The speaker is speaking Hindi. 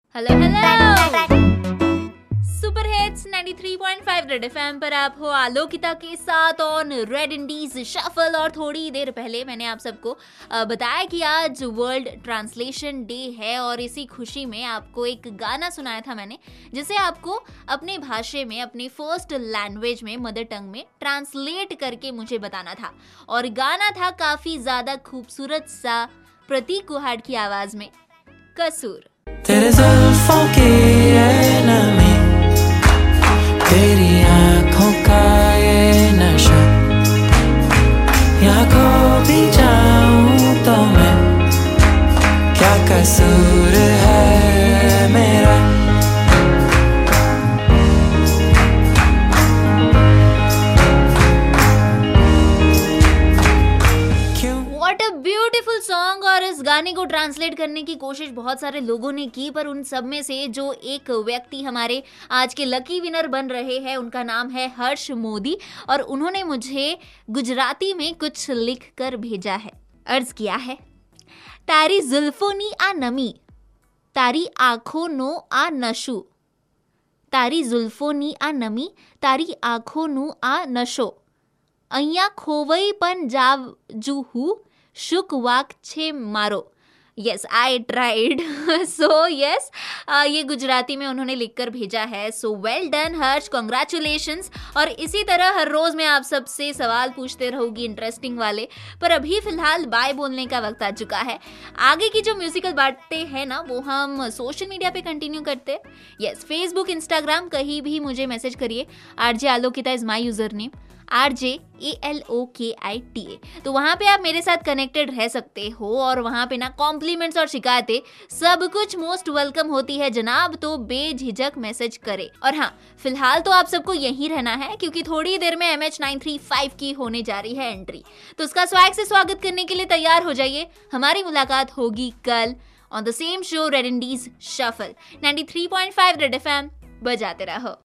Hello hello super hits 93.5 red FM पर आप हो आलोकिता के साथ ऑन रेड इंडीज शफल। और थोड़ी देर पहले मैंने आप सबको बताया कि आज वर्ल्ड ट्रांसलेशन डे है और इसी खुशी में आपको एक गाना सुनाया था मैंने, जिसे आपको अपने भाषा में, अपने फर्स्ट लैंग्वेज में, मदर टंग में ट्रांसलेट करके मुझे बताना था। और गाना था काफी ज्यादा खूबसूरत सा प्रतीक कुहाड़ की आवाज में, कसूर। तेरे जुल्फों की नमी, तेरी आंखों का ये नशा, यहाँ खो भी जाऊं तो मैं, क्या कसूर है मेरा। What a beautiful song। और इस गाने को ट्रांसलेट करने की कोशिश बहुत सारे लोगों ने की, पर उन सब में से जो एक व्यक्ति हमारे आज के लकी विनर बन रहे हैं, उनका नाम है हर्ष मोदी। और उन्होंने मुझे गुजराती में कुछ लिख कर भेजा है। अर्ज किया है, तारी जुल्फोनी आ नमी, तारी आंखों नो आ नशु, तारी जुल्फोनी आ नमी, तारी आंखों नो आ नशो, અહીંયા ખોવાઈ પણ જાવજુ હું, શુક વાક છે મારો। Yes I tried. So yes, ये गुजराती में उन्होंने लिखकर भेजा है। So well done Harsh, congratulations. और इसी तरह हर रोज मैं आप सबसे सवाल पूछते रहूंगी इंटरेस्टिंग वाले, पर अभी फिलहाल बाय बोलने का वक्त आ चुका है। आगे की जो म्यूजिकल बातें हैं ना, वो हम सोशल मीडिया पे कंटिन्यू करते हैं। यस, फेसबुक, इंस्टाग्राम, कहीं भी मुझे मैसेज करिए। RJ Alokita is my user name, RJ ALOKITA। तो वहाँ पे आप मेरे साथ कनेक्टेड रह सकते हो। और वहाँ पे ना कॉम्प्लीमेंट्स और शिकायतें सब कुछ मोस्ट वेलकम होती है जनाब, तो बेझिझक मैसेज करे। और हाँ, फिलहाल तो आप सबको यहीं रहना है, क्योंकि थोड़ी देर में MH935 की होने जा रही है एंट्री। तो उसका स्वैग से स्वागत करने के लिए तैयार हो जाइए। हमारी मुलाकात होगी कल on the same show red indies shuffle. 93.5 red FM, बजाते रहो।